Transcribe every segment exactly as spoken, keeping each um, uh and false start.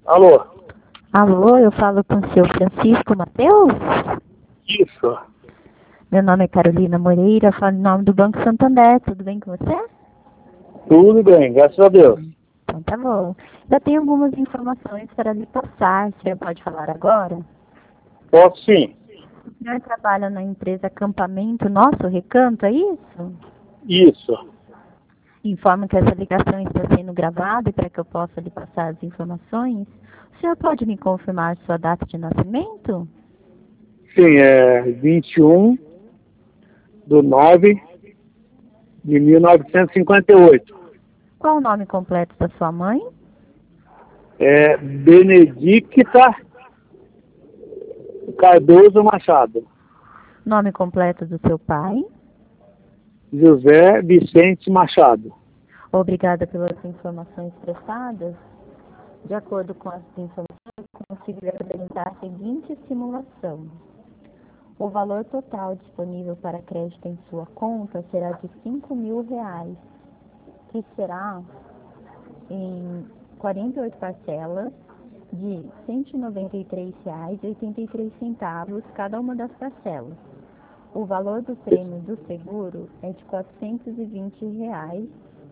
Alô? Alô, eu falo com o seu Francisco Mateus? Isso. Meu nome é Carolina Moreira, falo em nome do Banco Santander. Tudo bem com você? Tudo bem, graças a Deus. Então tá bom. Eu tenho algumas informações para lhe passar. O senhor pode falar agora? Posso sim. O senhor trabalha na empresa Acampamento Nosso Recanto, é isso? Isso. Informo que essa ligação está sendo gravada e para que eu possa lhe passar as informações, o senhor pode me confirmar sua data de nascimento? Sim, é vinte e um de nove de mil novecentos e cinquenta e oito. Qual o nome completo da sua mãe? É Benedicta Cardoso Machado. Nome completo do seu pai? José Vicente Machado. Obrigada pelas informações prestadas. De acordo com as informações, consigo lhe apresentar a seguinte simulação. O valor total disponível para crédito em sua conta será de cinco mil reais, que será em quarenta e oito parcelas de cento e noventa e três reais e oitenta e três centavos cada uma das parcelas. O valor do prêmio do seguro é de quatrocentos e vinte reais.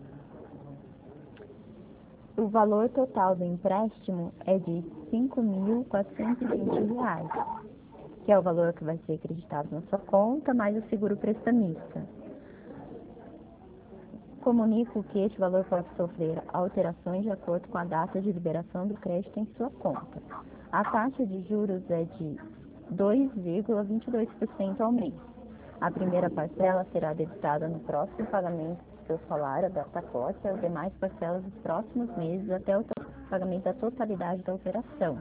O valor total do empréstimo é de cinco mil quatrocentos e vinte reais, que é o valor que vai ser acreditado na sua conta, mais o seguro prestamista. Comunico que este valor pode sofrer alterações de acordo com a data de liberação do crédito em sua conta. A taxa de juros é de dois vírgula vinte e dois por cento ao mês. A primeira parcela será debitada no próximo pagamento do seu salário da pacote e as demais parcelas dos próximos meses até o pagamento da totalidade da operação.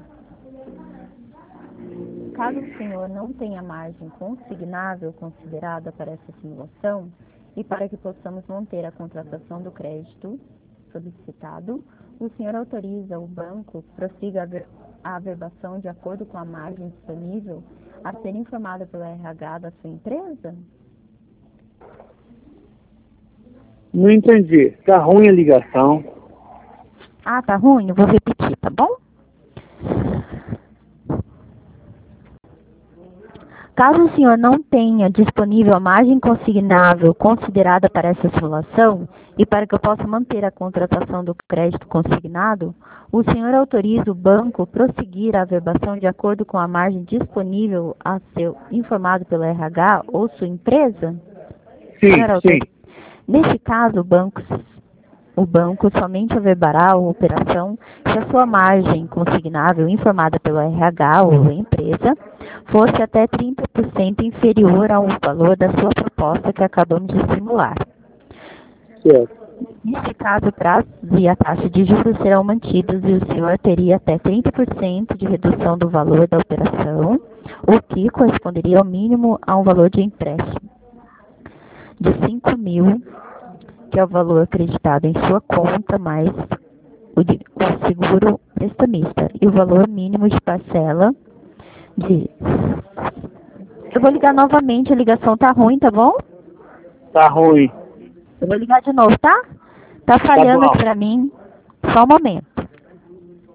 Caso o senhor não tenha margem consignável considerada para essa simulação, e para que possamos manter a contratação do crédito solicitado, o senhor autoriza o banco prossiga a, ver, a averbação de acordo com a margem disponível a ser informada pelo R H da sua empresa? Não entendi. Tá ruim a ligação. Ah, tá ruim? Eu vou repetir, tá bom? Caso o senhor não tenha disponível a margem consignável considerada para essa simulação, e para que eu possa manter a contratação do crédito consignado, o senhor autoriza o banco prosseguir a averbação de acordo com a margem disponível a ser informado pelo R H ou sua empresa? Sim, Senhor, sim. nesse caso, o banco O banco somente averbará a operação se a sua margem consignável informada pelo R H ou a empresa fosse até trinta por cento inferior ao valor da sua proposta que acabamos de simular. Certo. Nesse caso, o prazo e a taxa de juros serão mantidos e o senhor teria até trinta por cento de redução do valor da operação, o que corresponderia ao mínimo a um valor de empréstimo de cinco mil, que é o valor acreditado em sua conta, mais o, de, o seguro prestamista, e o valor mínimo de parcela de... Eu vou ligar novamente, a ligação tá ruim, tá bom? Tá ruim. Eu vou ligar de novo, tá? Tá falhando Tá bom. aqui pra mim. Só um momento.